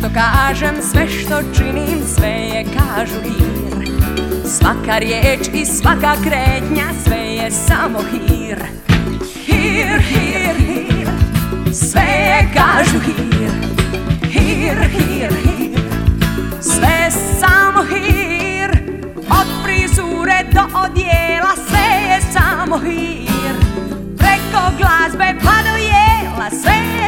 kažem, sve što činim, sve je, kažu, hir. Svaka riječ i svaka kretnja, sve je samo hir. Hir, hir, hir, sve je, kažu, hir. Hir, hir, hir, sve je samo hir. Od frizure do odjela, sve je samo hir. Preko glazbe pa do jela, sve je